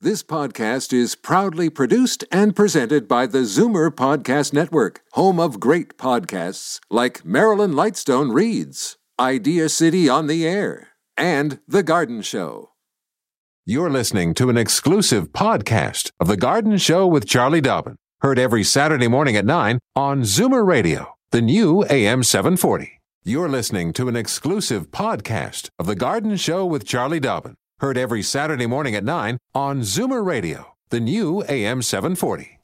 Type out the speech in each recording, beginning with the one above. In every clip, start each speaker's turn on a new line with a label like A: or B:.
A: This podcast is proudly produced and presented by the Zoomer Podcast Network, home of great podcasts like Marilyn Lightstone Reads, Idea City on the Air, and The Garden Show. You're listening to an exclusive podcast of The Garden Show with Charlie Dobbin, heard every Saturday morning at 9 on Zoomer Radio, the new AM 740. You're listening to an exclusive podcast of The Garden Show with Charlie Dobbin, heard every Saturday morning at 9 on Zoomer Radio, the new AM 740.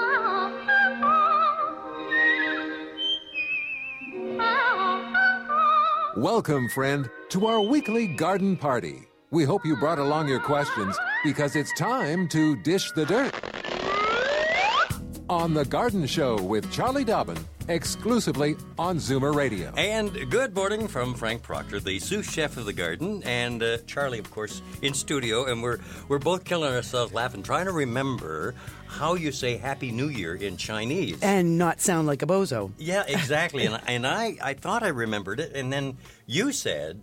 A: Welcome, friend, to our weekly garden party. We hope you brought along your questions because it's time to dish the dirt. On The Garden Show with Charlie Dobbin, exclusively on Zoomer Radio.
B: And good morning from Frank Proctor, the sous chef of the garden, and Charlie, of course, in studio. And we're both killing ourselves laughing, trying to remember how you say Happy New Year in Chinese.
C: And not sound like a bozo.
B: Yeah, exactly. and I thought I remembered it, and then you said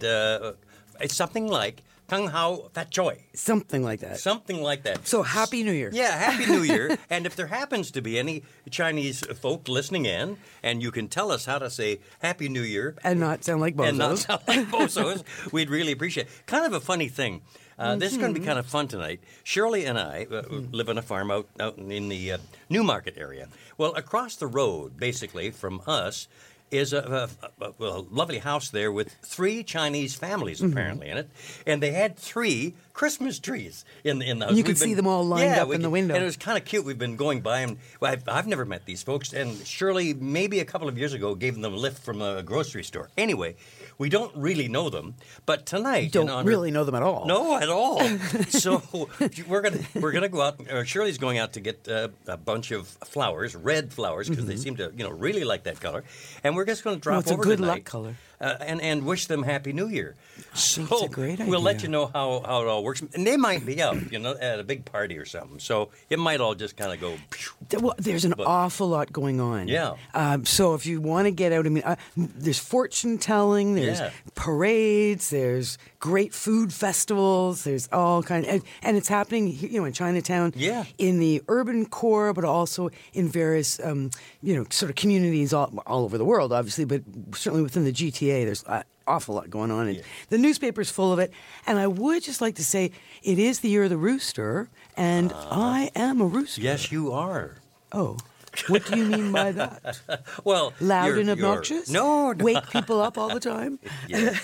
B: it's something like Kung Hao Fat Choi.
C: Something like that.
B: Something like that.
C: So, Happy New Year.
B: Yeah, Happy New Year. And if there happens to be any Chinese folk listening in, and you can tell us how to say Happy New Year.
C: And not sound like bozos.
B: And not sound like bozos, we'd really appreciate it. Kind of a funny thing. This is going to be kind of fun tonight. Shirley and I live on a farm out in the Newmarket area. Well, across the road, basically, from us, is a lovely house there with 3 Chinese families, apparently, in it. And they had 3 Christmas trees in the house.
C: You could see them all lined up in the window.
B: And it was kind of cute. We've been going by, and I've never met these folks. And Shirley, maybe a couple of years ago, gave them a lift from a grocery store. Anyway, we don't really know them. But tonight...
C: Don't really know them at all.
B: No, at all. So we're gonna go out. Shirley's going out to get a bunch of flowers, red flowers, because they seem to really like that color. And we're just going to drop
C: it's
B: over
C: a good
B: tonight,
C: luck color.
B: And wish them Happy New Year.
C: I think it's a great idea.
B: We'll let you know how it all works. And they might be out, at a big party or something. So it might all just kind of go...
C: Well, there's an awful lot going on.
B: Yeah.
C: So if you want to get out, there's fortune telling, there's parades, there's great food festivals, there's all kinds, and it's happening, in Chinatown, in the urban core, but also in various, sort of communities all over the world, obviously, but certainly within the GTA, there's an awful lot going on. And the newspaper's full of it. And I would just like to say it is the year of the rooster, and I am a rooster.
B: Yes, you are.
C: Oh. What do you mean by that?
B: Well,
C: loud and obnoxious?
B: No.
C: Wake people up all the time?
B: Yeah.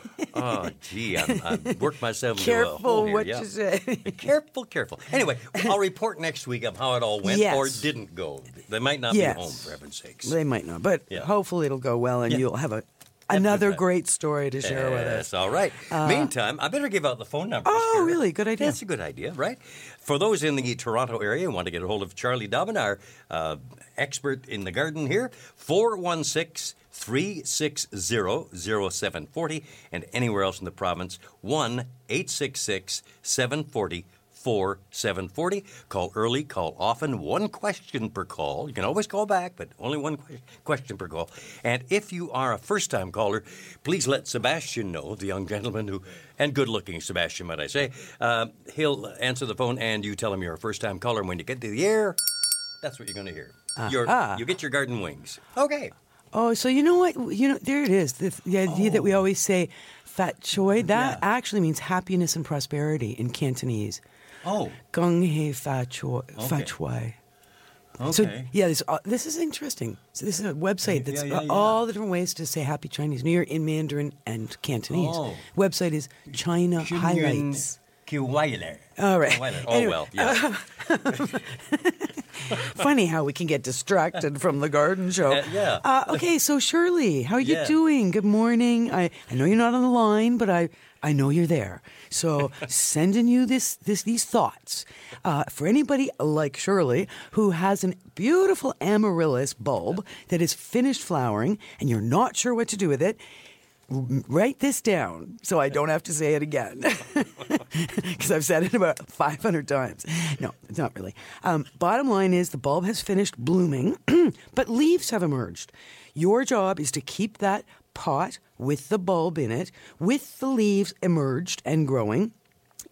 B: Oh, gee, I've worked myself into
C: Careful
B: a hole here.
C: what you say.
B: Careful. Anyway, I'll report next week of how it all went or didn't go. They might not be home, for heaven's sakes.
C: They might not, but hopefully it'll go well, and you'll have another great story to share with us.
B: That's all right. Meantime, I better give out the phone numbers.
C: Oh, really? Good idea.
B: That's a good idea, right? For those in the Toronto area who want to get a hold of Charlie Dobbin, our expert in the garden here, 416-360-0740, and anywhere else in the province, 1-866-740-4740. Call early, call often, 1 question per call. You can always call back, but only 1 question per call. And if you are a first-time caller, please let Sebastian know, the young gentleman and good-looking Sebastian, might I say. He'll answer the phone, and you tell him you're a first-time caller. And when you get to the air, that's what you're going to hear. You get your garden wings. Okay.
C: Oh, so you know what? There it is. The idea that we always say Fat Choi, that actually means happiness and prosperity in Cantonese.
B: Oh.
C: Gung He Fat Choi. Fat Choi.
B: Okay.
C: So, this is interesting. So this is a website that's all the different ways to say Happy Chinese New Year in Mandarin and Cantonese.
B: Oh.
C: Website is China Highlights. All right.
B: Anyway,
C: Funny how we can get distracted from the garden show. Okay, so Shirley, how are you doing? Good morning. I know you're not on the line, but I know you're there. So sending you these thoughts. For anybody like Shirley who has a beautiful amaryllis bulb that is finished flowering and you're not sure what to do with it, write this down so I don't have to say it again. Because I've said it about 500 times. No, it's not really. Bottom line is the bulb has finished blooming, but leaves have emerged. Your job is to keep that pot with the bulb in it, with the leaves emerged and growing,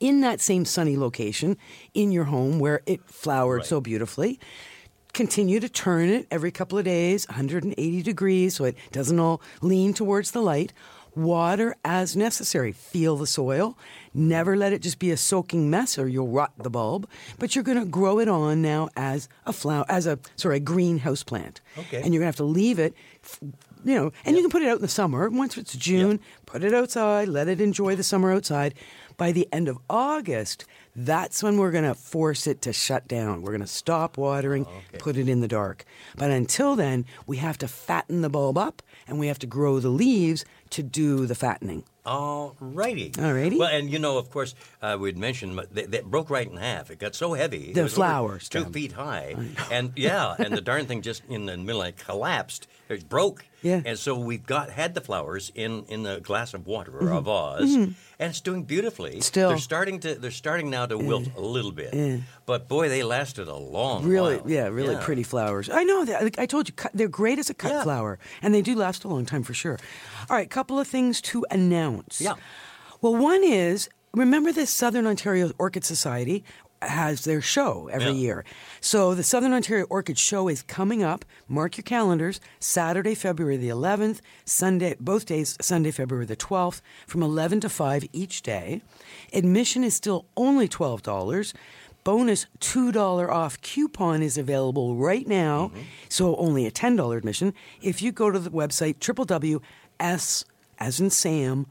C: in that same sunny location in your home where it flowered so beautifully. Continue to turn it every couple of days, 180 degrees, so it doesn't all lean towards the light. Water as necessary. Feel the soil. Never let it just be a soaking mess or you'll rot the bulb. But you're going to grow it on now as a greenhouse plant.
B: Okay.
C: And you're going to have to leave it, and you can put it out in the summer. Once it's June, put it outside, let it enjoy the summer outside. By the end of August, that's when we're going to force it to shut down. We're going to stop watering, put it in the dark. But until then, we have to fatten the bulb up and we have to grow the leaves to do the fattening.
B: All righty.
C: Well,
B: and of course, we'd mentioned that broke right in half. It got so heavy.
C: The flowers.
B: 2 feet high. And and the darn thing just in the middle collapsed. It broke.
C: Yeah.
B: And so we've had the flowers in a glass of water or a vase, and it's doing beautifully.
C: Still.
B: They're starting now to wilt a little bit. Yeah. But boy, they lasted a long while.
C: Really pretty flowers. I know that. I told you, they're great as a cut flower, and they do last a long time for sure. All right, couple of things to announce.
B: Yeah.
C: Well, one is, remember the Southern Ontario Orchid Society has their show every year. So the Southern Ontario Orchid Show is coming up. Mark your calendars. Saturday, February the 11th. Sunday, both days, Sunday, February the 12th, from 11 to 5 each day. Admission is still only $12. Bonus $2 off coupon is available right now. So only a $10 admission. If you go to the website, www.s, as in Sam,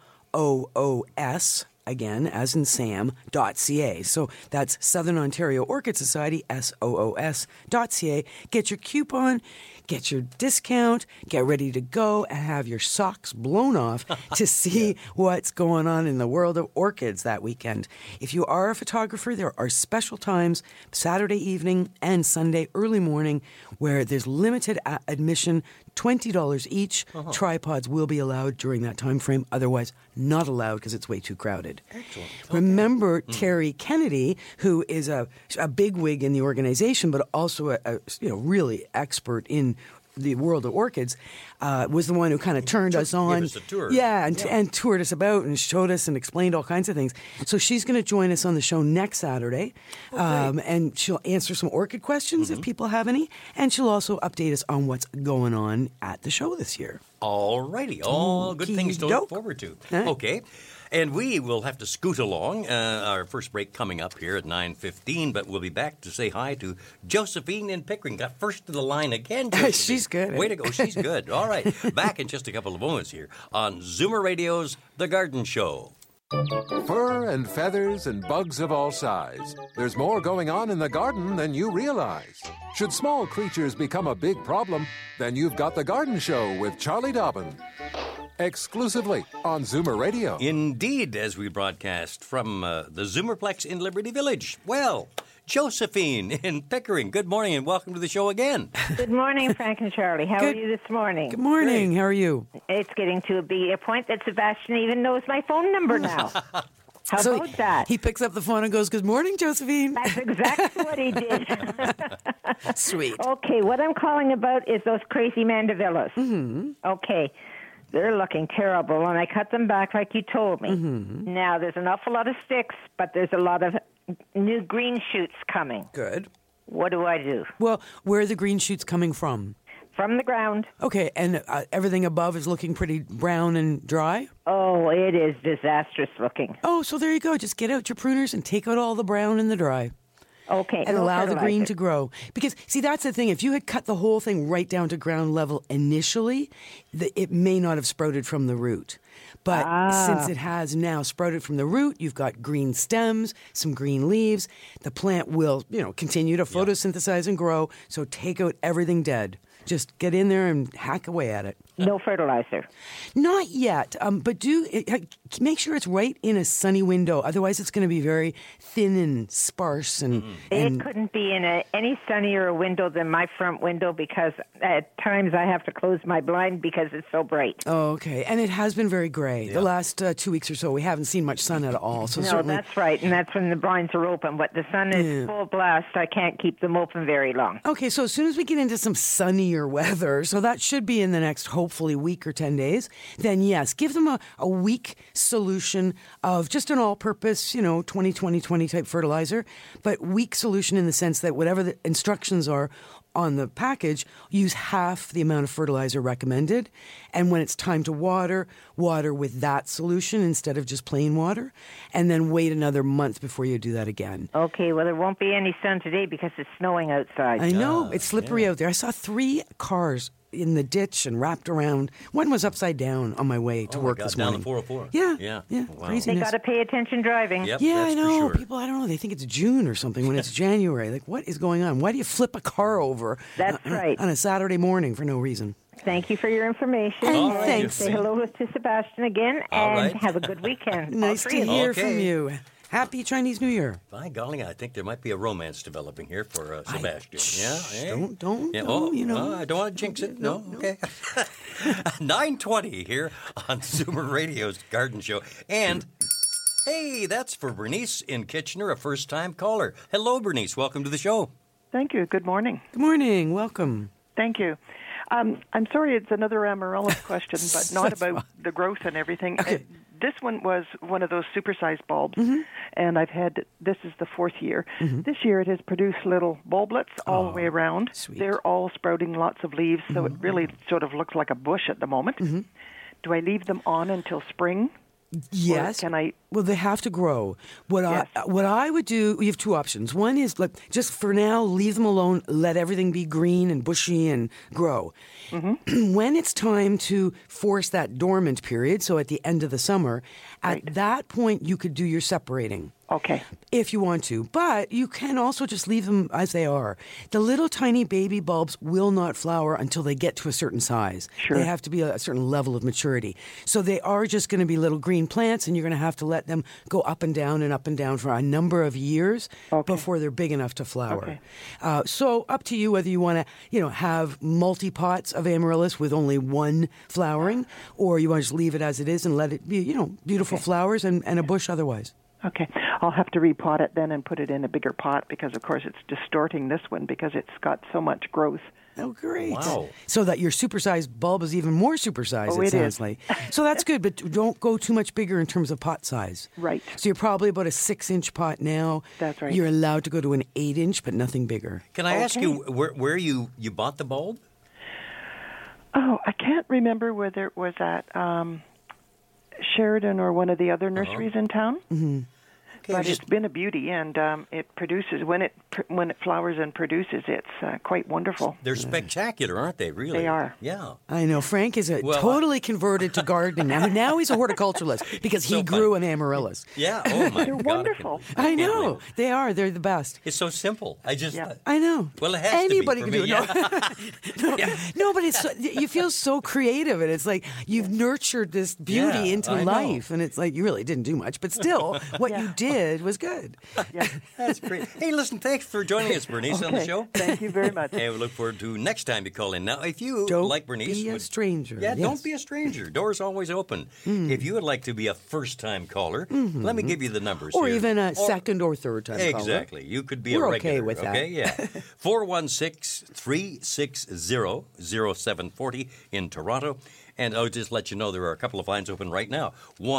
C: OOS, again, as in Sam.ca. So that's Southern Ontario Orchid Society, SOOS.ca. Get your coupon, get your discount, get ready to go and have your socks blown off to see what's going on in the world of orchids that weekend. If you are a photographer, there are special times, Saturday evening and Sunday early morning, where there's limited admission, $20 each. Tripods will be allowed during that time frame, otherwise not allowed because it's way too crowded.
B: Excellent.
C: Remember Terry Kennedy, who is a bigwig in the organization, but also a really expert in the world of orchids, was the one who kind of turned us on.
B: Gave us a tour.
C: And toured us about and showed us and explained all kinds of things. So she's going to join us on the show next Saturday, and she'll answer some orchid questions if people have any, and she'll also update us on what's going on at the show this year.
B: All righty. All good things to look forward to. Okay. And we will have to scoot along. Our first break coming up here at 9:15, but we'll be back to say hi to Josephine in Pickering. Got first to the line again, Josephine.
C: She's good.
B: Way to go. She's good. All right. Back in just a couple of moments here on Zoomer Radio's The Garden Show.
A: Fur and feathers and bugs of all size. There's more going on in the garden than you realize. Should small creatures become a big problem, then you've got The Garden Show with Charlie Dobbin. Exclusively on Zoomer Radio.
B: Indeed, as we broadcast from the Zoomerplex in Liberty Village. Well, Josephine in Pickering, good morning and welcome to the show again.
D: Good morning, Frank and Charlie. How are you this morning?
C: Good morning. Great. How are you?
D: It's getting to be a point that Sebastian even knows my phone number now. How about that?
C: He picks up the phone and goes, "Good morning, Josephine."
D: That's exactly what he did.
C: Sweet.
D: Okay, what I'm calling about is those crazy mandevillas. Okay. They're looking terrible, and I cut them back like you told me. Now, there's an awful lot of sticks, but there's a lot of new green shoots coming.
C: Good.
D: What do I do?
C: Well, where are the green shoots coming from?
D: From the ground.
C: Okay, and everything above is looking pretty brown and dry?
D: Oh, it is disastrous looking.
C: Oh, so there you go. Just get out your pruners and take out all the brown and the dry.
D: Okay.
C: And allow the green to grow. Because, see, that's the thing. If you had cut the whole thing right down to ground level initially, it may not have sprouted from the root. But since it has now sprouted from the root, you've got green stems, some green leaves. The plant will, continue to photosynthesize and grow. So take out everything dead. Just get in there and hack away at it.
D: No fertilizer?
C: Not yet, but make sure it's right in a sunny window. Otherwise, it's going to be very thin and sparse. And
D: it couldn't be in any sunnier window than my front window because at times I have to close my blind because it's so bright.
C: Oh, okay. And it has been very gray. Yeah. The last 2 weeks or so, we haven't seen much sun at all. So
D: no, that's right, and that's when the blinds are open. But the sun is full blast. I can't keep them open very long.
C: Okay, so as soon as we get into some sunnier weather, so that should be in the next hopefully week or 10 days, then yes, give them a weak solution of just an all-purpose, 20-20-20 type fertilizer, but weak solution in the sense that whatever the instructions are on the package, use half the amount of fertilizer recommended. And when it's time to water with that solution instead of just plain water. And then wait another month before you do that again.
D: Okay, well, there won't be any sun today because it's snowing outside.
C: I know. It's slippery out there. I saw 3 cars in the ditch and wrapped around. One was upside down on my way to work this morning.
B: Down the 404.
C: Yeah.
B: Wow.
C: Craziness.
D: They got to pay attention driving.
B: Yep,
C: Yeah,
B: that's
C: I know.
B: for sure.
C: People, I don't know. They think it's June or something when it's January. Like, what is going on? Why do you flip a car over
D: That's right.
C: on a Saturday morning for no reason?
D: Thank you for your information.
C: And
D: And
C: thanks.
D: Say hello to Sebastian again,
B: All
D: and
B: right.
D: have a good weekend.
C: Nice
D: All
C: to
D: three of you.
C: hear
B: Okay.
C: from you. Happy Chinese New Year.
B: By golly, I think there might be a romance developing here for Sebastian.
C: Don't,
B: Yeah, I don't want to jinx it. No. Okay. 9:20 here on Zoomer Radio's Garden Show. And, hey, that's for Bernice in Kitchener, a first-time caller. Hello, Bernice. Welcome to the show.
E: Thank you. Good morning.
C: Good morning. Welcome.
E: Thank you. I'm sorry it's another amaryllis question, but not about the growth and everything.
C: Okay.
E: This one was one of those supersized bulbs, and this is the 4th year. This year it has produced little bulblets all the way around.
C: Sweet.
E: They're all sprouting lots of leaves, so it really sort of looks like a bush at the moment. Do I leave them on until spring?
C: Yes.
E: Or can I?
C: Well, they have to grow. What I would do, you have 2 options. One is just for now, leave them alone, let everything be green and bushy and grow. When it's time to force that dormant period, so at the end of the summer, at that point you could do your separating.
E: Okay.
C: If you want to. But you can also just leave them as they are. The little tiny baby bulbs will not flower until they get to a certain size.
E: Sure.
C: They have to be a certain level of maturity. So they are just going to be little green plants, and you're going to have to let them go up and down for a number of years before they're big enough to flower.
E: Okay.
C: So up to you whether you want to, have multi-pots of amaryllis with only one flowering, or you want to just leave it as it is and let it be, beautiful flowers and a bush otherwise.
E: Okay. I'll have to repot it then and put it in a bigger pot because, of course, it's distorting this one because it's got so much growth.
C: Oh, great.
B: Wow.
C: So that your supersized bulb is even more supersized, it sounds like. So that's good, but don't go too much bigger in terms of pot size.
E: Right.
C: So you're probably about a 6-inch pot now.
E: That's right.
C: You're allowed to go to an 8-inch, but nothing bigger.
B: Can I ask you where you bought the bulb?
E: Oh, I can't remember whether it was at Sheridan or one of the other nurseries in town.
C: Mm-hmm.
E: But it's been a beauty, and it produces when it flowers and produces, it's quite wonderful.
B: They're spectacular, aren't they? Really,
E: They are.
B: Yeah.
C: I know. Frank is totally converted to gardening now. Now he's a horticulturalist because he grew an amaryllis.
B: Yeah. Oh my
E: They're
B: God.
E: wonderful.
C: I know. They are. They're the best.
B: It's so simple. I just.
C: I know.
B: Well, it has
C: Anybody
B: to be
C: can
B: for
C: do
B: me.
C: it. No, but it's you feel so creative, and it's like you've nurtured this beauty into
B: I know.
C: life, and it's like you really didn't do much, but still, what you did was good.
B: That's great. Hey, listen, thanks for joining us, Bernice, on the show.
E: Thank you very much.
B: And we look forward to next time you call in. Now, if you
C: Don't
B: like Bernice,
C: be a stranger.
B: Yeah,
C: Yes.
B: don't be a stranger. Doors always open. If you would like to be a first-time caller, let me give you the numbers
C: Or
B: here.
C: even a second or third time caller.
B: Exactly. You could be
C: We're
B: a
C: okay
B: regular.
C: with that.
B: Okay, yeah. 416-360-0740 in Toronto. And I'll just let you know there are a couple of lines open right now.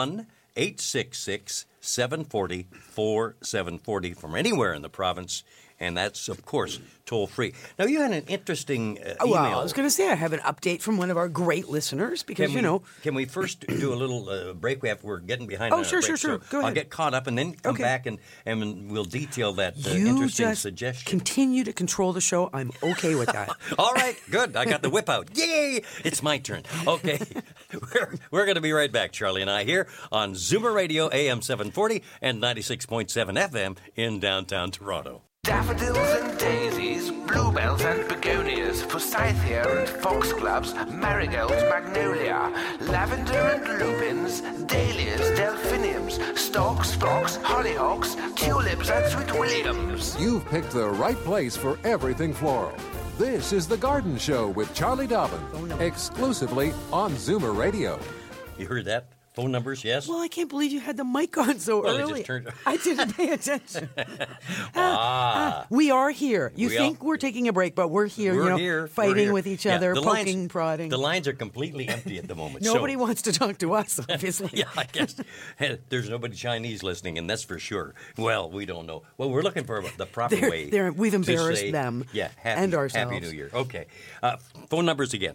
B: 1-866-740-4740 from anywhere in the province. And that's, of course, toll-free. Now, you had an interesting email.
C: Well, I was going to say I have an update from one of our great listeners because,
B: Can we first do a little break? We're getting behind.
C: Oh, sure.
B: break,
C: Go
B: I'll
C: ahead.
B: get caught up and then come
C: Okay.
B: back and we'll detail that
C: you
B: interesting
C: just
B: suggestion.
C: continue to control the show. I'm okay with that.
B: All right, good. I got the whip out. Yay! It's my turn. Okay. We're going to be right back, Charlie and I, here on Zoomer Radio, AM 740 and 96.7 FM in downtown Toronto.
F: Daffodils and daisies, bluebells and begonias, forsythia and foxgloves, marigolds, magnolia, lavender and lupins, dahlias, delphiniums, stalks, phlox, hollyhocks, tulips and sweet williams.
A: You've picked the right place for everything floral. This is The Garden Show with Charlie Dobbin, exclusively on Zoomer Radio.
B: You heard that? Phone numbers, yes?
C: Well, I can't believe you had the mic on so
B: Well, it
C: early.
B: just turned-
C: I didn't pay attention. We are here. You
B: We
C: think we're taking a break, but we're here.
B: We're
C: you know,
B: here.
C: fighting
B: We're here.
C: with each
B: Yeah,
C: other,
B: the
C: poking,
B: lines,
C: prodding.
B: The lines are completely empty at the moment.
C: Nobody
B: so.
C: wants to talk to us, obviously.
B: Yeah, I guess there's nobody Chinese listening, and that's for sure. Well, we don't know. Well, we're looking for the proper way.
C: We've
B: to
C: embarrassed
B: say,
C: them
B: yeah,
C: and ourselves.
B: Happy New Year. Okay. Phone numbers again,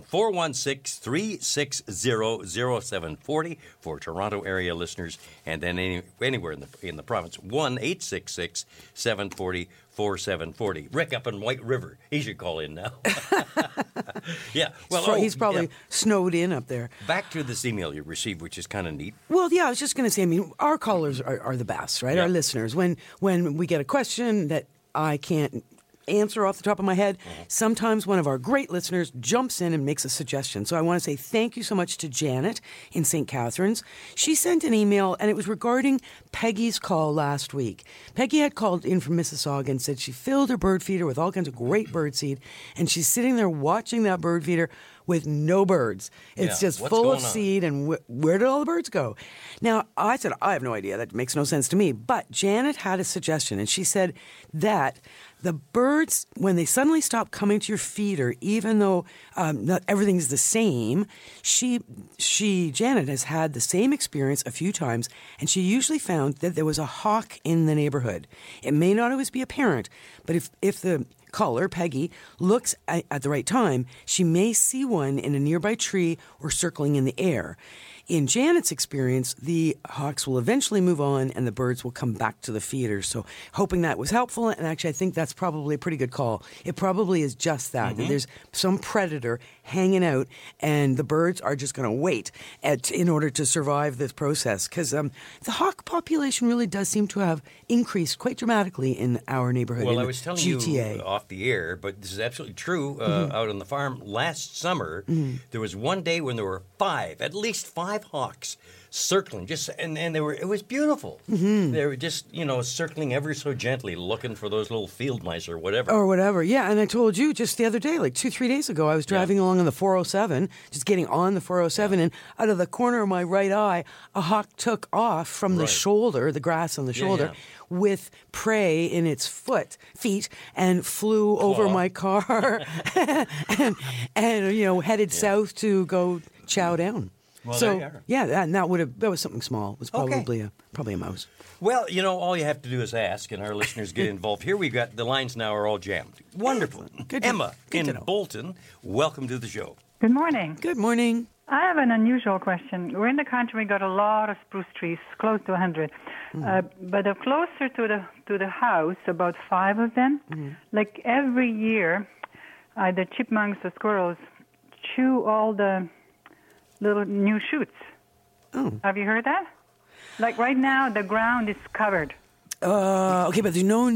B: 416-360-0740 for Toronto area listeners, and then anywhere in the province, 1-866-740-4740. Rick up in White River, he should call in now. Yeah. Well,
C: he's probably snowed in up there.
B: Back to this email you received, which is kind of neat.
C: Well, yeah, I was just going to say, I mean, our callers are the best, right?
B: Yeah.
C: Our listeners. When we get a question that I can't answer off the top of my head, sometimes one of our great listeners jumps in and makes a suggestion. So I want to say thank you so much to Janet in St. Catharines. She sent an email, and it was regarding Peggy's call last week. Peggy had called in from Mississauga and said she filled her bird feeder with all kinds of great bird seed, and she's sitting there watching that bird feeder with no birds. It's just full of seed, and where did all the birds go? Now, I said, I have no idea. That makes no sense to me. But Janet had a suggestion, and she said that the birds, when they suddenly stop coming to your feeder, even though not everything's the same, Janet has had the same experience a few times, and she usually found that there was a hawk in the neighborhood. It may not always be apparent, but if the caller, Peggy, looks at the right time, she may see one in a nearby tree or circling in the air. In Janet's experience, the hawks will eventually move on and the birds will come back to the feeder. So hoping that was helpful, and actually I think that's probably a pretty good call. It probably is just that there's some predator hanging out and the birds are just going to wait in order to survive this process. Because the hawk population really does seem to have increased quite dramatically in our neighborhood.
B: Well,
C: in
B: I was telling
C: GTA.
B: you off the air, but this is absolutely true. Out on the farm last summer, there was one day when there were at least five hawks circling, and it was beautiful. They were just circling ever so gently, looking for those little field mice or whatever.
C: Yeah. And I told you just the other day, like 2-3 days ago, I was driving along on the 407, just getting on the 407, and out of the corner of my right eye, a hawk took off from the shoulder, the grass on the shoulder, with prey in its feet, and flew over my car, and headed south to go chow down.
B: Well,
C: so
B: there you are.
C: yeah, and that was something small. It was probably a mouse.
B: Well, all you have to do is ask, and our listeners get involved. Here we got the lines now are all jammed. Wonderful. Emma in Bolton, welcome to the show.
G: Good morning.
C: Good morning.
G: I have an unusual question. We're in the country. We got a lot of spruce trees, close to 100. But they're closer to the house, about 5 of them. Like every year, the chipmunks, the squirrels, chew all the little new shoots.
C: Oh.
G: Have you heard that? Like right now, the ground is covered.
C: Okay, but there's no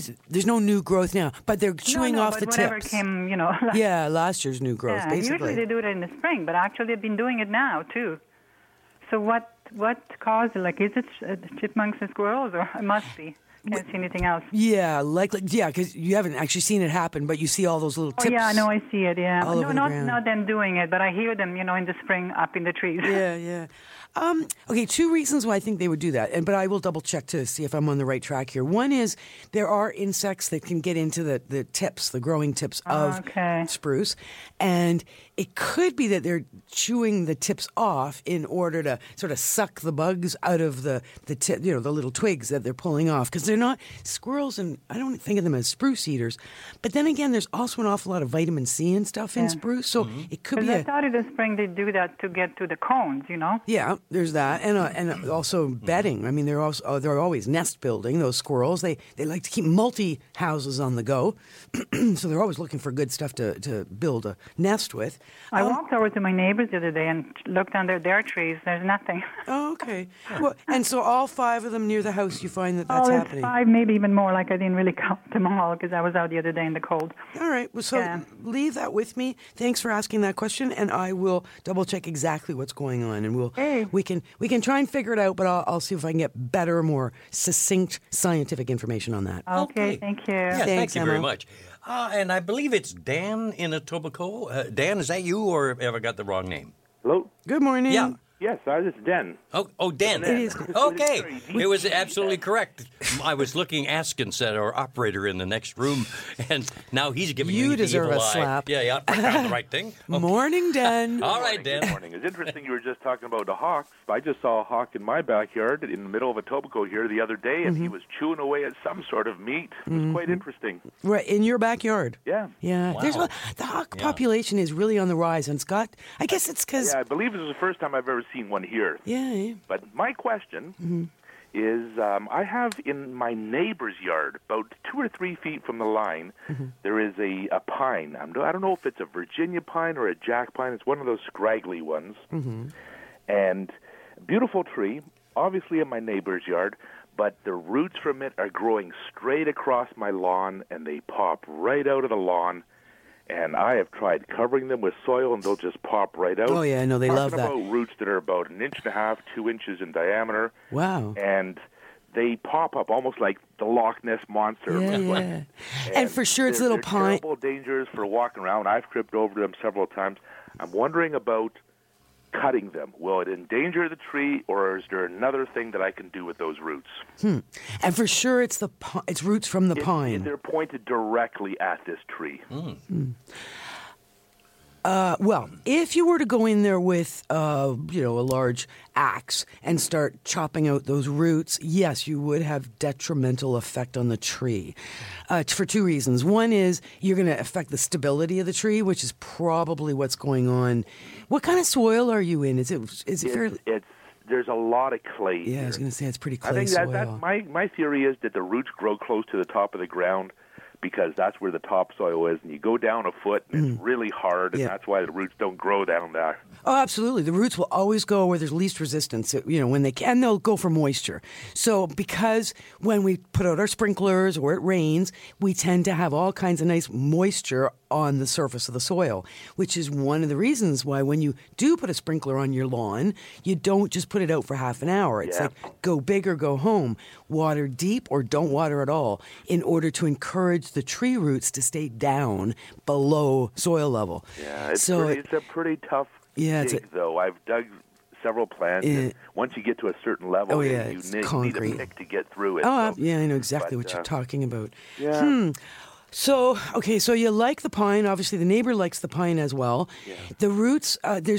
C: new growth now. But they're chewing off the
G: whatever
C: tips.
G: Came,
C: last year's new growth, basically.
G: Usually they do it in the spring, but actually they've been doing it now too. So what caused it? Like, is it chipmunks and squirrels, or it must be? Can't see anything else.
C: Yeah, because you haven't actually seen it happen, but you see all those little tips.
G: Oh, yeah, no, I see it, yeah.
C: All over the ground.
G: Not them doing it, but I hear them, in the spring up in the trees.
C: Yeah. Okay, 2 reasons why I think they would do that, but I will double check to see if I'm on the right track here. One is there are insects that can get into the tips, the growing tips of spruce, and it could be that they're chewing the tips off in order to sort of suck the bugs out of the little twigs that they're pulling off, because they're not squirrels, and I don't think of them as spruce eaters. But then again, there's also an awful lot of vitamin C and stuff in spruce, so it could be.
G: I thought in the spring they do that to get to the cones,
C: Yeah, there's that, and also bedding. I mean, they're always nest building. Those squirrels, they like to keep multi houses on the go, so they're always looking for good stuff to build a nest with.
G: I walked over to my neighbors the other day and looked under their trees. There's nothing.
C: Oh, okay. Well, and so all 5 of them near the house, you find that's happening.
G: 5, maybe even more. Like I didn't really count them all because I was out the other day in the cold.
C: All right. Well, so leave that with me. Thanks for asking that question, and I will double check exactly what's going on, and we can try and figure it out. But I'll see if I can get better, more succinct scientific information on that.
G: Okay. Thank you.
B: Yeah,
C: Thanks,
B: thank you
C: Emma.
B: very much. And I believe it's Dan in Etobicoke. Dan, is that you, or have I got the wrong name?
H: Hello?
C: Good morning.
B: Yeah.
H: Yes, this is Den.
B: Oh, Den.
C: It is.
B: Okay. It was absolutely correct. I was looking askance at our operator in the next room, and now he's giving me
C: You
B: the
C: deserve
B: evil
C: a
B: eye.
C: slap.
B: Yeah, I found the right thing. Okay.
C: Morning, Den.
B: All right,
H: Good
B: Den.
H: morning. It's interesting you were just talking about the hawks. I just saw a hawk in my backyard in the middle of Etobicoke here the other day, and he was chewing away at some sort of meat. It was quite interesting.
C: Right, in your backyard.
H: Yeah.
C: Yeah.
B: Wow.
C: The hawk population is really on the rise, and it's got, I guess it's because...
H: Yeah, I believe this is the first time I've ever seen one here.
C: Yeah.
H: But my question is, I have in my neighbor's yard, about 2 or 3 feet from the line, there is a pine. I don't know if it's a Virginia pine or a jack pine. It's one of those scraggly ones. And beautiful tree, obviously in my neighbor's yard, but the roots from it are growing straight across my lawn, and they pop right out of the lawn. And I have tried covering them with soil, and they'll just pop right out.
C: Oh, yeah, I know. They love that.
H: Talking about roots that are about 1.5 inches, 2 inches in diameter.
C: Wow.
H: And they pop up almost like the Loch Ness Monster.
C: Yeah. And for sure it's little pine.
H: They're terrible dangers for walking around. I've tripped over them several times. I'm wondering about cutting them. Will it endanger the tree, or is there another thing that I can do with those roots?
C: And for sure it's it's roots from the pine.
H: They're pointed directly at this tree.
C: Well, if you were to go in there with, a large axe and start chopping out those roots, yes, you would have detrimental effect on the tree for 2 reasons. One is you're going to affect the stability of the tree, which is probably what's going on. What kind of soil are you in? Is it fairly?
H: There's a lot of clay.
C: Yeah,
H: here.
C: I was going to say it's pretty clay
H: I think
C: soil.
H: that my theory is that the roots grow close to the top of the ground, because that's where the topsoil is, and you go down a foot, and it's really hard, and that's why the roots don't grow down there.
C: Oh, absolutely. The roots will always go where there's least resistance, when they can, they'll go for moisture. So because when we put out our sprinklers or it rains, we tend to have all kinds of nice moisture on the surface of the soil, which is one of the reasons why when you do put a sprinkler on your lawn, you don't just put it out for half an hour. It's like go big or go home. Water deep or don't water at all in order to encourage the tree roots to stay down below soil level.
H: Yeah, it's a pretty tough dig, though. I've dug several plants, and once you get to a certain level, you need a pick to get through it.
C: Oh, I know exactly what you're talking about.
H: Yeah.
C: So you like the pine. Obviously, the neighbor likes the pine as well. Yeah. The roots,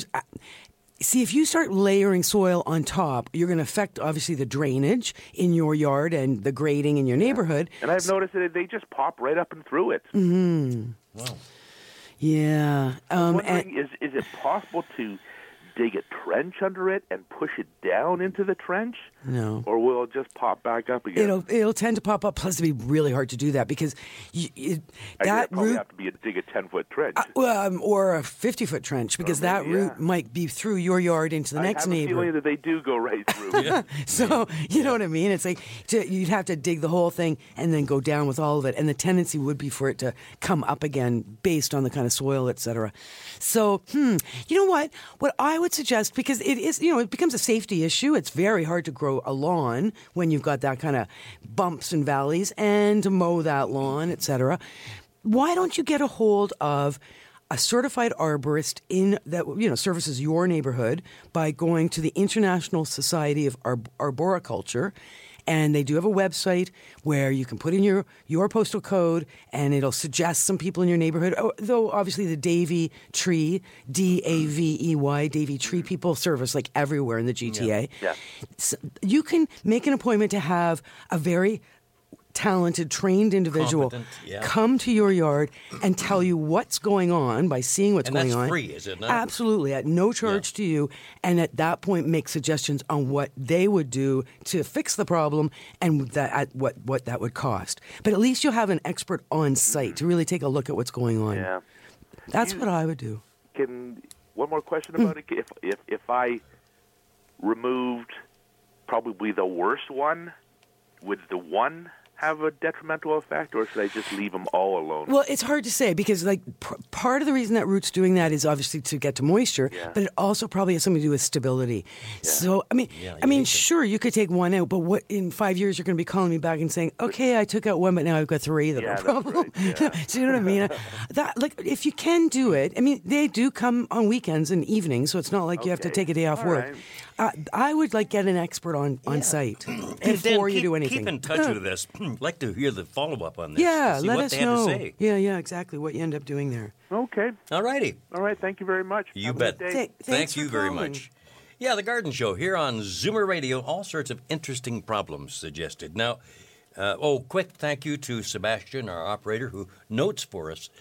C: see, if you start layering soil on top, you're going to affect, obviously, the drainage in your yard and the grading in your neighborhood.
H: And I've noticed that they just pop right up and through it.
B: Wow.
C: Yeah.
H: I'm wondering, is it possible to dig a trench under it and push it down into the trench?
C: No.
H: Or will it just pop back up again?
C: It'll tend to pop up. Plus, it'd be really hard to do that because
H: that root have to dig a 10-foot trench,
C: or a 50-foot trench, because that root might be through your yard into the next neighbor.
H: I have a feeling that they do go right through.
C: So you know what I mean? It's like you'd have to dig the whole thing and then go down with all of it, and the tendency would be for it to come up again based on the kind of soil, etc. So, you know what? What I would suggest, because it is, it becomes a safety issue. It's very hard to grow a lawn when you've got that kind of bumps and valleys, and to mow that lawn, etc. Why don't you get a hold of a certified arborist that services your neighborhood by going to the International Society of Arboriculture? And they do have a website where you can put in your postal code, and it'll suggest some people in your neighborhood. Oh, though obviously the Davey Tree, Davey, Davey Tree people service like everywhere in the GTA.
H: Yeah.
C: So you can make an appointment to have a very talented, trained individual come to your yard and tell you what's going on by seeing what's going on.
B: And that's free, is it not?
C: Absolutely, at no charge to you. And at that point, make suggestions on what they would do to fix the problem and what that would cost. But at least you'll have an expert on site to really take a look at what's going on.
H: Yeah.
C: That's what I would do.
H: One more question about it. If I removed probably the worst one, would the one have a detrimental effect, or should I just leave them all alone?
C: Well, it's hard to say because, like, part of the reason that root's doing that is obviously to get to moisture, but it also probably has something to do with stability. Yeah. So, I mean, sure, you could take one out, but what in 5 years you're going to be calling me back and saying, "Okay, I took out one, but now I've got three that are a problem." Right. Yeah. So you know what I mean? If you can do it, I mean, they do come on weekends and evenings, so it's not like you have to take a day off work. Right. I would get an expert on site before you do anything.
B: Keep in touch with us. I'd like to hear the follow-up on this.
C: Yeah,
B: see
C: let
B: what
C: us
B: they
C: know.
B: Had to say.
C: Yeah, exactly what you end up doing there.
H: Okay.
B: All righty.
H: All right, thank you very much.
B: You bet. Thank you very much. Yeah, The Garden Show here on Zoomer Radio. All sorts of interesting problems suggested. Now, quick thank you to Sebastian, our operator, who notes for us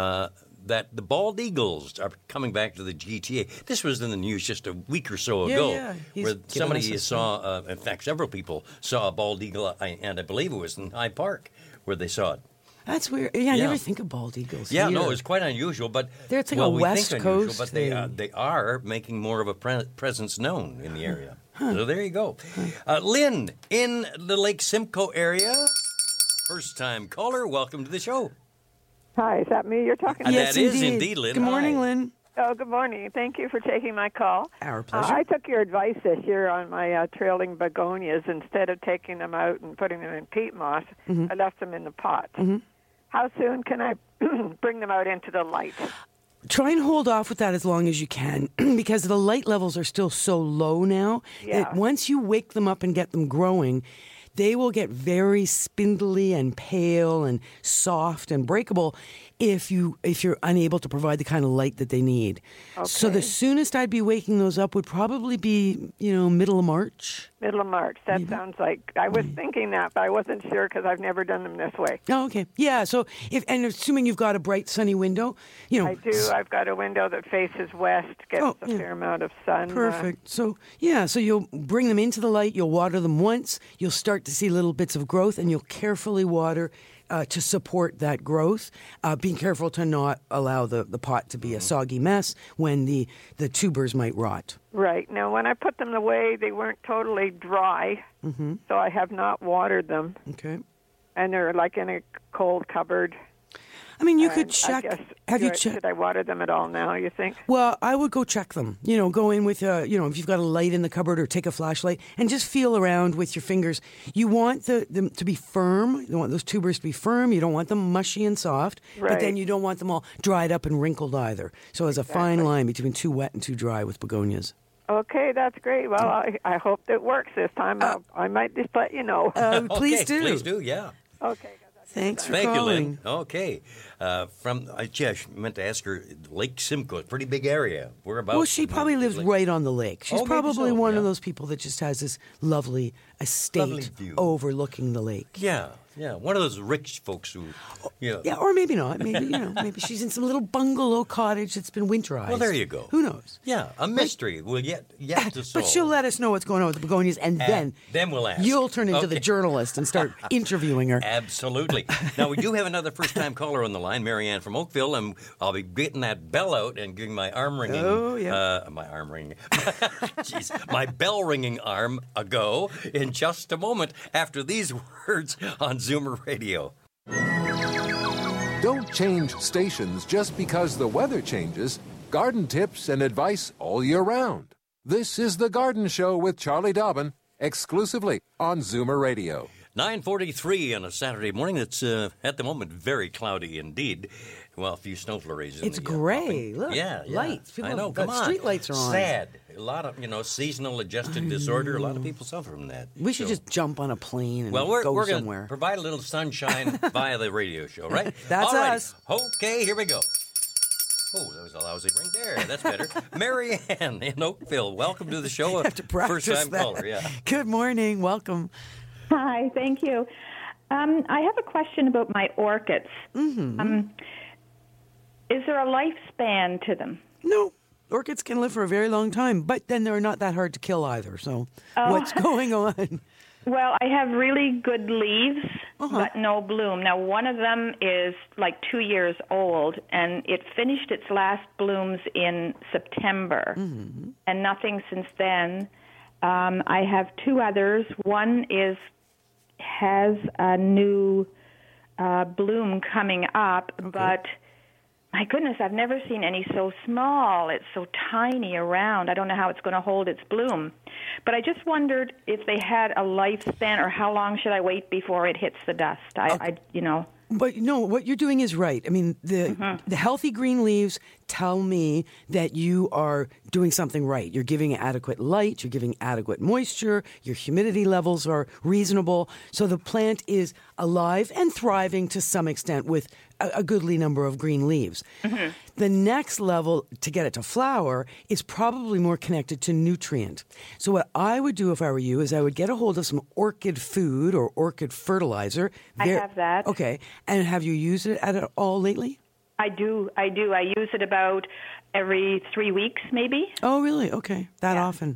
B: that the bald eagles are coming back to the GTA. This was in the news just a week or so ago, where somebody saw, in fact, several people saw a bald eagle, and I believe it was in Hyde Park where they saw it.
C: That's weird. Yeah, I never think of bald eagles.
B: Yeah,
C: here.
B: no, it's quite unusual, but
C: it's like a West Coast
B: but they are making more of a presence known in the area. So there you go. Lynn, in the Lake Simcoe area, first-time caller, welcome to the show.
I: Hi, is that me you're talking to?
C: Yes,
B: that is indeed, Lynn.
C: Good morning, Lynn.
I: Oh, good morning. Thank you for taking my call.
C: Our pleasure.
I: I took your advice this year on my trailing begonias. Instead of taking them out and putting them in peat moss, I left them in the pot. How soon can I bring them out into the light?
C: Try and hold off with that as long as you can because the light levels are still so low now that once you wake them up and get them growing, they will get very spindly and pale and soft and breakable if you're unable to provide the kind of light that they need. Okay. So the soonest I'd be waking those up would probably be, middle of March.
I: Middle of March. That sounds like I was thinking that, but I wasn't sure because I've never done them this way.
C: Oh, okay. Yeah. So assuming you've got a bright sunny window,
I: I do. I've got a window that faces west, gets a fair amount of sun.
C: Perfect. So you'll bring them into the light. You'll water them once. You'll start to see little bits of growth, and you'll carefully water to support that growth, being careful to not allow the pot to be a soggy mess when the tubers might rot.
I: Right. Now, when I put them away, they weren't totally dry, so I have not watered them.
C: Okay.
I: And they're like in a cold cupboard.
C: I mean, you could check.
I: Should I water them at all now, you think?
C: Well, I would go check them. Go in with, if you've got a light in the cupboard or take a flashlight and just feel around with your fingers. You want them to be firm. You want those tubers to be firm. You don't want them mushy and soft.
I: Right.
C: But then you don't want them all dried up and wrinkled either. So there's a fine line between too wet and too dry with begonias.
I: Okay, that's great. Well, I hope it works this time. I might just let you know.
C: Please do.
B: Please do, yeah.
I: Okay.
C: Thanks for
B: calling.
C: Thank you,
B: Lynn. Okay. I meant to ask her, Lake Simcoe, pretty big area. Whereabouts?
C: Well, she probably lives right on the lake. She's probably one of those people that just has this lovely estate overlooking the lake.
B: Yeah, one of those rich folks who,
C: Yeah, or maybe not. Maybe, maybe she's in some little bungalow cottage that's been winterized.
B: Well, there you go.
C: Who knows?
B: Yeah, a mystery will yet to solve.
C: But she'll let us know what's going on with the begonias, and then
B: we'll ask.
C: You'll turn into the journalist and start interviewing her.
B: Absolutely. Now, we do have another first-time caller on the line, Marianne from Oakville, and I'll be getting that bell out and giving my arm ringing.
C: Oh, yeah.
B: My arm ringing. Jeez, my bell ringing arm a go in just a moment after these words on Zoomer Radio.
A: Don't change stations just because the weather changes. Garden tips and advice all year round. This is The Garden Show with Charlie Dobbin, exclusively on Zoomer Radio.
B: 9:43 on a Saturday morning. It's, at the moment, very cloudy indeed. Well, a few snow flurries.
C: It's gray. Look, lights. People
B: I know, come on.
C: Street lights are on.
B: Sad. A lot of, seasonal adjusted disorder. A lot of people suffer from that.
C: We should just jump on a plane and
B: we're
C: go
B: going
C: somewhere.
B: to provide a little sunshine via the radio show, right?
C: That's us.
B: Okay, here we go. Oh, that was a lousy ring there. That's better. Mary Ann in Oakville, welcome to the show.
C: I have to practice
B: First-time
C: that.
B: caller, yeah.
C: Good morning. Welcome.
J: Hi, thank you. I have a question about my orchids. Is there a lifespan to them?
C: No. Orchids can live for a very long time, but then they're not that hard to kill either. So what's going on?
J: Well, I have really good leaves, but no bloom. Now, one of them is like 2 years old, and it finished its last blooms in September, and nothing since then. I have two others. One is has a new bloom coming up, but my goodness, I've never seen any so small. It's so tiny around. I don't know how it's going to hold its bloom. But I just wondered if they had a lifespan, or how long should I wait before it hits the dust?
C: But no, what you're doing is right. I mean, the healthy green leaves tell me that you are doing something right. You're giving adequate light, you're giving adequate moisture, your humidity levels are reasonable. So the plant is alive and thriving to some extent with a goodly number of green leaves. Mm-hmm. The next level to get it to flower is probably more connected to nutrient. So what I would do if I were you is I would get a hold of some orchid food or orchid fertilizer.
J: I have that.
C: Okay. And have you used it at all lately?
J: I do. I use it about every 3 weeks, maybe.
C: Oh, really? Okay. That often.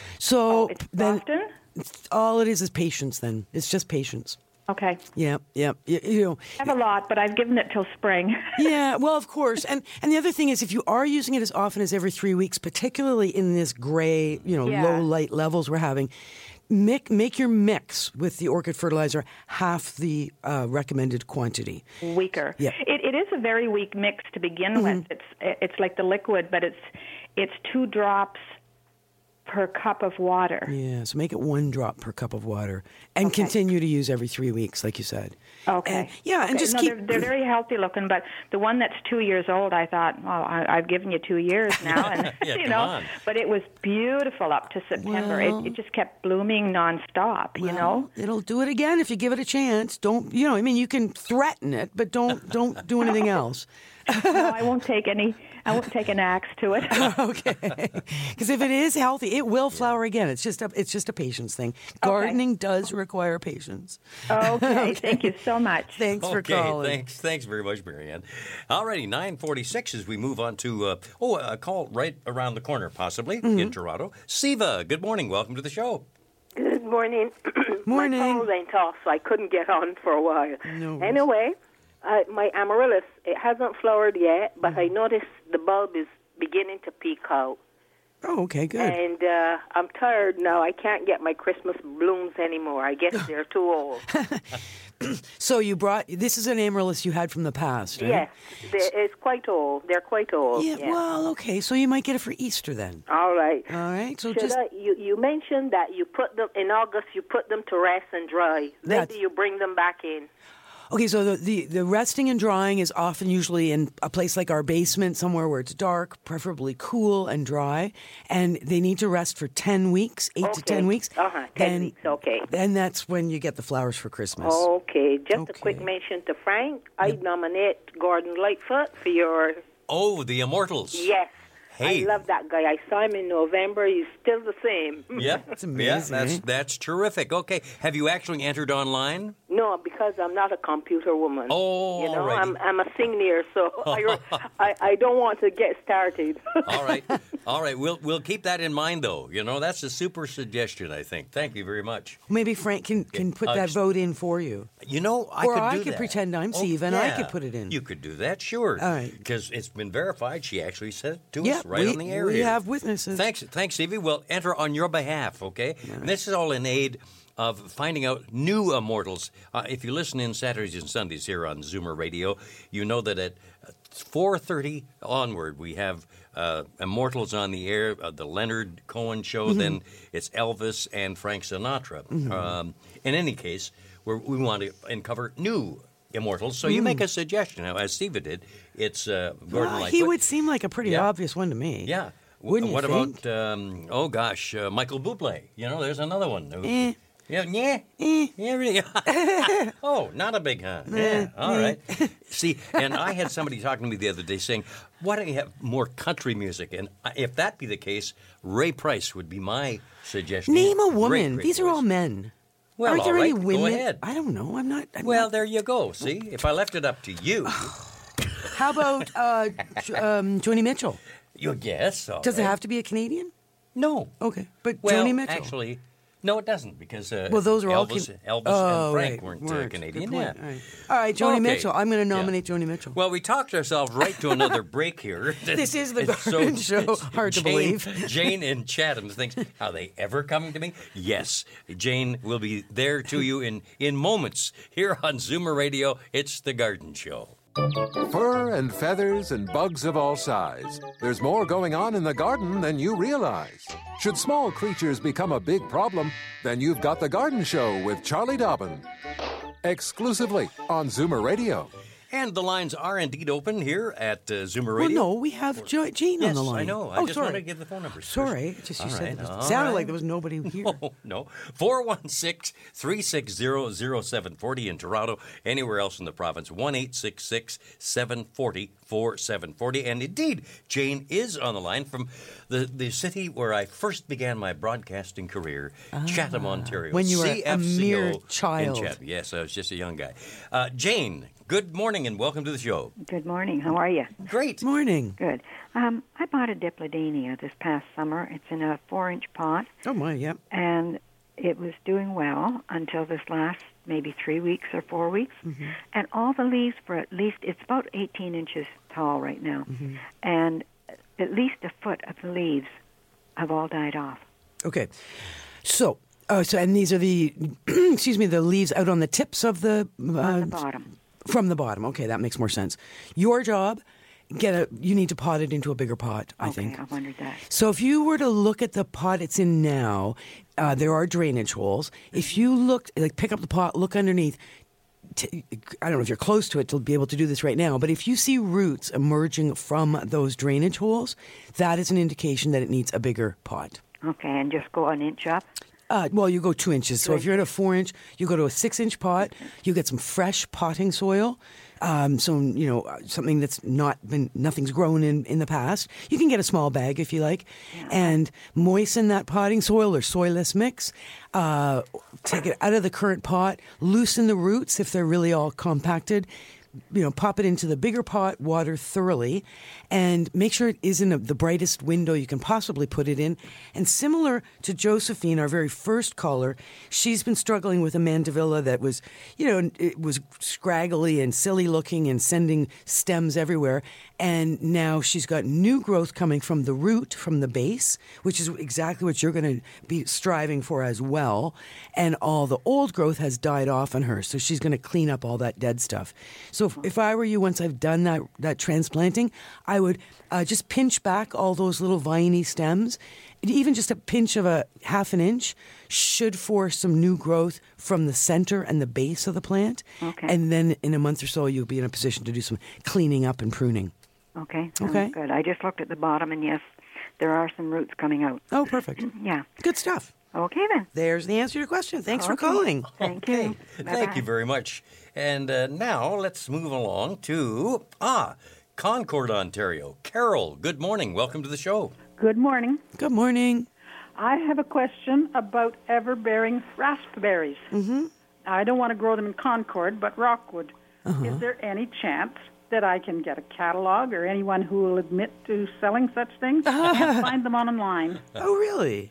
C: So
J: it's
C: then
J: often?
C: All it is patience then. It's just patience.
J: Okay.
C: Yeah. You know,
J: I have a lot, but I've given it till spring.
C: Yeah, well, of course. And the other thing is, if you are using it as often as every 3 weeks, particularly in this gray, low light levels we're having, make your mix with the orchid fertilizer half the recommended quantity.
J: Weaker.
C: Yeah.
J: It is a very weak mix to begin with. It's like the liquid, but it's 2 drops per cup of water.
C: Yeah, so make it 1 drop per cup of water, and continue to use every 3 weeks, like you said.
J: Okay.
C: And just keep.
J: They're very healthy looking, but the one that's 2 years old, I thought, well, I've given you 2 years now, and
B: come on.
J: But it was beautiful up to September.
C: Well,
J: it just kept blooming nonstop.
C: It'll do it again if you give it a chance. Don't you can threaten it, but don't do anything else.
J: No, I won't take an axe to it.
C: Okay, because if it is healthy, it will flower again. It's just a patience thing. Gardening does require patience.
J: Okay, thank you so much.
C: Thanks for calling.
B: Thanks very much, Marianne. Alrighty, 9:46 as we move on to a call right around the corner, possibly in Toronto. Siva, good morning. Welcome to the show.
K: Good morning.
C: Morning.
K: My phone went off, so I couldn't get on for a while.
C: No.
K: Anyway, my amaryllis, it hasn't flowered yet, but I noticed the bulb is beginning to peek out.
C: Oh, okay, good.
K: And I'm tired now. I can't get my Christmas blooms anymore. I guess they're too old.
C: So this is an amaryllis you had from the past, right?
K: Yes, it's quite old. They're quite old.
C: Yeah, well, okay, so you might get it for Easter then.
K: All right.
C: So
K: you mentioned that you put them, in August, you put them to rest and dry. Then do you bring them back in?
C: Okay, so the resting and drying is often usually in a place like our basement, somewhere where it's dark, preferably cool and dry, and they need to rest for 10 weeks, 8 to 10 weeks.
K: 10 weeks, okay.
C: Then that's when you get the flowers for Christmas.
K: Okay, just a quick mention to Frank. I nominate Gordon Lightfoot for your...
B: Oh, the Immortals.
K: Yes.
B: Hey.
K: I love that guy. I saw him in November. He's still the same.
B: Yeah,
C: that's amazing.
B: Yeah, that's terrific. Okay, have you actually entered online?
K: No, because I'm not a computer woman.
B: Oh,
K: you know,
B: alrighty.
K: I'm a senior, so I don't want to get started.
B: All right. We'll keep that in mind, though. You know, that's a super suggestion, I think. Thank you very much.
C: Maybe Frank can put that vote in for you.
B: You know, I could
C: pretend I'm Steve and I could put it in.
B: You could do that, sure.
C: All right.
B: Because it's been verified. She actually said it to us right on the air.
C: We have witnesses.
B: Thanks, Stevie. We'll enter on your behalf, okay? Right. This is all in aid of finding out new immortals. If you listen in Saturdays and Sundays here on Zoomer Radio, you know that at 4:30 onward, we have immortals on the air, the Leonard Cohen Show, then it's Elvis and Frank Sinatra. In any case, we want to uncover new immortals. So you make a suggestion. Now, as Steve did, it's Gordon Lightfoot.
C: He would seem like a pretty obvious one to me.
B: Yeah.
C: Wouldn't
B: what
C: you think?
B: About, Michael Bublé? You know, there's another one. Yeah, really. Oh, not a big huh. Yeah, all right. See, and I had somebody talking to me the other day saying, why don't you have more country music? And if that be the case, Ray Price would be my suggestion.
C: Name a woman. These are all men.
B: Well,
C: aren't there any women?
B: Go ahead.
C: I don't know. I'm not.
B: There you go. See, if I left it up to you.
C: How about Joni Mitchell?
B: You guess.
C: Does it have to be a Canadian?
B: No.
C: Okay, but Joni Mitchell.
B: Actually, No, it doesn't, because
C: well, those are
B: Elvis and Frank weren't Canadian.
C: Yeah. All right, Joni Mitchell. I'm going to nominate Joni Mitchell.
B: Well, we talked ourselves right to another break here.
C: This is the Garden Show. Hard to believe.
B: Jane in Chatham thinks, are they ever coming to me? Yes. Jane will be there to you in moments here on Zoomer Radio. It's the Garden Show.
A: Fur and feathers and bugs of all size. There's more going on in the garden than you realize. Should small creatures become a big problem, then you've got the Garden Show with Charlie Dobbin. Exclusively on Zoomer Radio.
B: And the lines are indeed open here at Zoomer Radio.
C: Well, no, we have Jane on the line.
B: I know. I just wanted to give the phone numbers.
C: Sorry. Just you said it sounded like there was nobody here.
B: No. 416-360-0740 in Toronto. Anywhere else in the province, 1-866-740-4740. And indeed, Jane is on the line from the city where I first began my broadcasting career, Chatham, Ontario.
C: When you were
B: CFCO
C: a mere child.
B: In Chatham. Yes, I was just a young guy. Jane, good morning and welcome to the show.
L: Good morning. How are you?
B: Great.
C: Morning.
L: Good. I bought a Dipladenia this past summer. It's in a 4-inch pot.
C: Oh, my, yep.
L: And it was doing well until this last maybe 3 weeks or 4 weeks. Mm-hmm. And all the leaves for at least, it's about 18 inches tall right now. Mm-hmm. And at least a foot of the leaves have all died off.
C: Okay. So and these are the, the leaves out on the tips of the...
L: on the bottom.
C: From the bottom. Okay, that makes more sense. Your job, you need to pot it into a bigger pot, I think.
L: Okay, I wondered that.
C: So if you were to look at the pot it's in now, there are drainage holes. If you look, pick up the pot, look underneath. I don't know if you're close to it to be able to do this right now, but if you see roots emerging from those drainage holes, that is an indication that it needs a bigger pot.
L: Okay, and just go an inch up?
C: Well, you go 2 inches. So if you're at a 4-inch, you go to a 6-inch pot. You get some fresh potting soil. Something that's nothing's grown in the past. You can get a small bag if you like, and moisten that potting soil or soilless mix. Take it out of the current pot. Loosen the roots if they're really all compacted. Pop it into the bigger pot, water thoroughly, and make sure it is in the brightest window you can possibly put it in. And similar to Josephine, our very first caller, she's been struggling with a mandevilla that was, it was scraggly and silly looking and sending stems everywhere. And now she's got new growth coming from the root, from the base, which is exactly what you're going to be striving for as well. And all the old growth has died off on her, so she's going to clean up all that dead stuff. So if I were you, once I've done that transplanting, I would just pinch back all those little viney stems. Even just a pinch of a half an inch should force some new growth from the center and the base of the plant.
L: Okay.
C: And then in a month or so, you'll be in a position to do some cleaning up and pruning.
L: Okay. Good. I just looked at the bottom, and yes, there are some roots coming out.
C: Oh, perfect.
L: Yeah.
C: Good stuff.
L: Okay, then.
C: There's the answer to your question. Thanks for calling.
L: Thank you.
B: Thank you very much. And now let's move along to Concord, Ontario. Carol, good morning. Welcome to the show.
M: Good morning.
C: Good morning.
M: I have a question about ever-bearing raspberries.
C: Mm-hmm.
M: I don't want to grow them in Concord, but Rockwood. Uh-huh. Is there any chance that I can get a catalog or anyone who will admit to selling such things? I can't find them online.
C: Oh, really?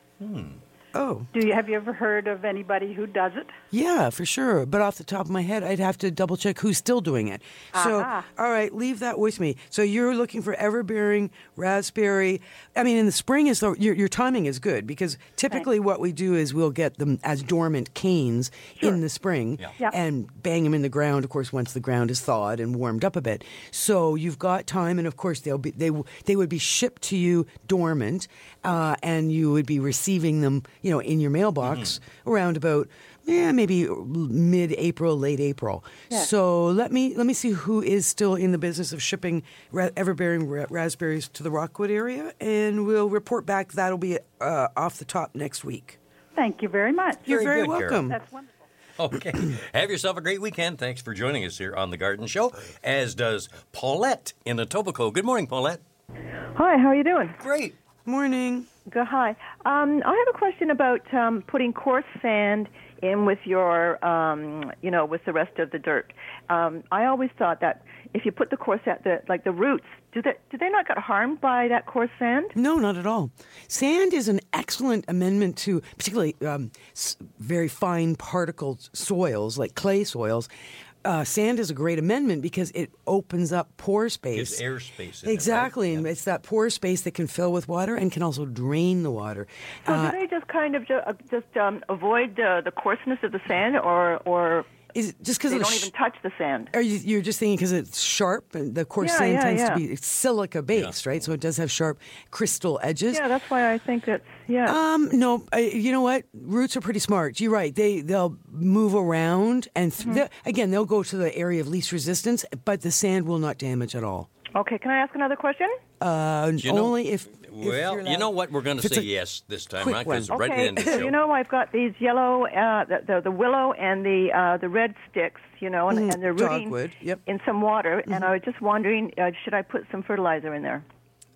C: Oh.
M: Have you ever heard of anybody who does it?
C: Yeah, for sure. But off the top of my head, I'd have to double check who's still doing it. So, all right, leave that with me. So you're looking for ever-bearing raspberry. I mean, in the spring, your timing is good because typically what we do is we'll get them as dormant canes in the spring and bang them in the ground, of course, once the ground is thawed and warmed up a bit. So you've got time, and of course, they would be shipped to you dormant, and you would be receiving them, in your mailbox around about maybe mid-April, late April. Yeah. So let me see who is still in the business of shipping ever-bearing raspberries to the Rockwood area, and we'll report back. That'll be off the top next week.
M: Thank you very much.
C: You're very
B: good,
C: welcome.
B: Carol.
M: That's wonderful.
B: Okay. Have yourself a great weekend. Thanks for joining us here on The Garden Show, as does Paulette in Etobicoke. Good morning, Paulette.
N: Hi, how are you doing?
B: Great.
C: Morning.
N: Good. Hi. I have a question about putting coarse sand in with your, with the rest of the dirt. I always thought that if you put the coarse sand, the roots, do they not get harmed by that coarse sand?
C: No, not at all. Sand is an excellent amendment to particularly very fine particled soils like clay soils. Sand is a great amendment because it opens up pore space.
B: Gives air space.
C: Exactly, and it's that pore space that can fill with water and can also drain the water.
N: So do they just kind of avoid the coarseness of the sand, or
C: is it just because
N: they don't even touch the sand?
C: Are you're just thinking because it's sharp, and the coarse sand tends to be silica based, right? So it does have sharp crystal edges.
N: Yeah, that's why I think that's
C: No, you know what? Roots are pretty smart. You're right. They'll move around, and again, they'll go to the area of least resistance, but the sand will not damage at all.
N: Okay, can I ask another question?
C: Only if.
B: Well, you know what? We're going to say yes this time, right? Because right at the end of the
N: so
B: show.
N: you know, I've got these yellow, the willow and the red sticks, you know, and they're rooting
C: dogwood,
N: in some water. And I was just wondering, should I put some fertilizer in there?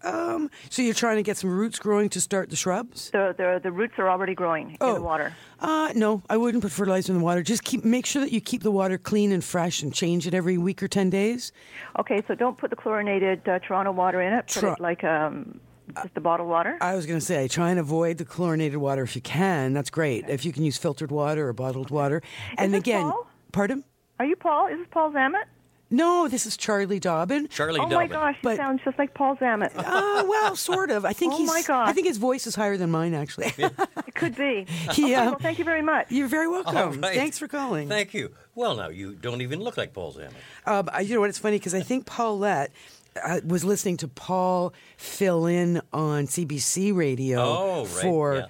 C: So you're trying to get some roots growing to start the shrubs?
N: The roots are already growing in the water.
C: No, I wouldn't put fertilizer in the water. Just make sure that you keep the water clean and fresh and change it every week or 10 days.
N: Okay, so don't put the chlorinated Toronto water in it. Put it like just the bottled water?
C: I was going to say, try and avoid the chlorinated water if you can. That's great. If you can use filtered water or bottled water. And again,
N: Paul?
C: Pardon?
N: Are you Paul? Is this Paul Zammit?
C: No, this is Charlie Dobbin.
N: Oh my gosh, he sounds just like Paul Zammit.
C: Well, sort of. I think
N: my gosh.
C: I think his voice is higher than mine, actually.
N: It could be.
C: Yeah.
N: Well, thank you very much.
C: You're very welcome.
B: All right.
C: Thanks for calling.
B: Thank you. Well, now, you don't even look like Paul Zammit.
C: You know what? It's funny because I think Paulette was listening to Paul fill in on CBC radio for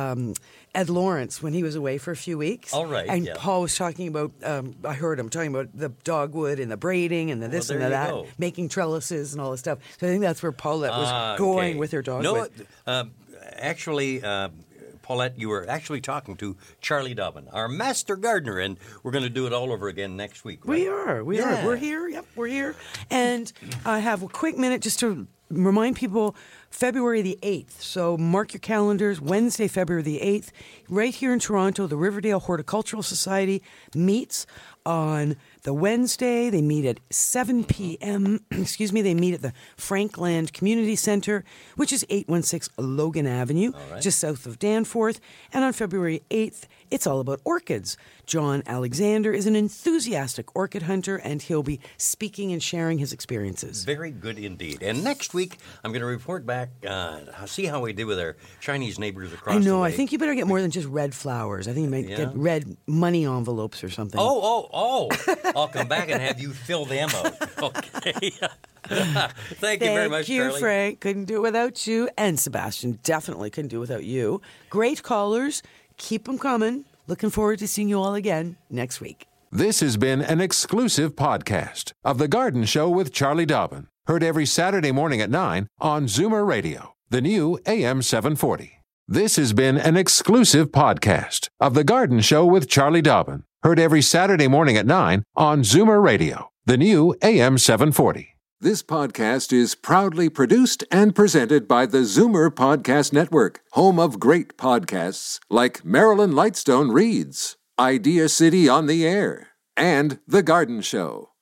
C: Ed Lawrence when he was away for a few weeks.
B: All right.
C: And Paul was talking about, I heard him talking about the dogwood and the braiding and the this and the that, making trellises and all this stuff. So I think that's where Paulette was going with her dogwood.
B: No, actually, Paulette, you were actually talking to Charlie Dobbin, our master gardener, and we're going to do it all over again next week. Right?
C: We are. We're here. Yep, we're here. And I have a quick minute just to remind people, February the 8th. So mark your calendars, Wednesday, February the 8th. Right here in Toronto, the Riverdale Horticultural Society meets on the Wednesday. They meet at 7 p.m. They meet at the Frankland Community Center, which is 816 Logan Avenue, just south of Danforth. And on February 8th, it's all about orchids. John Alexander is an enthusiastic orchid hunter, and he'll be speaking and sharing his experiences.
B: Very good indeed. And next week, I'm going to report back, see how we did with our Chinese neighbors across the way.
C: I know. I think you better get more than just red flowers. I think you might get red money envelopes or something.
B: Oh. I'll come back and have you fill them out. Okay. Thank you very much,
C: Thank you,
B: Charlie.
C: Frank. Couldn't do it without you. And Sebastian, definitely couldn't do it without you. Great callers. Keep them coming. Looking forward to seeing you all again next week.
A: This has been an exclusive podcast of The Garden Show with Charlie Dobbin. Heard every Saturday morning at 9 on Zoomer Radio, the new AM 740. This has been an exclusive podcast of The Garden Show with Charlie Dobbin. Heard every Saturday morning at 9 on Zoomer Radio, the new AM 740.
O: This podcast is proudly produced and presented by the Zoomer Podcast Network, home of great podcasts like Marilyn Lightstone Reads, Idea City on the Air, and The Garden Show.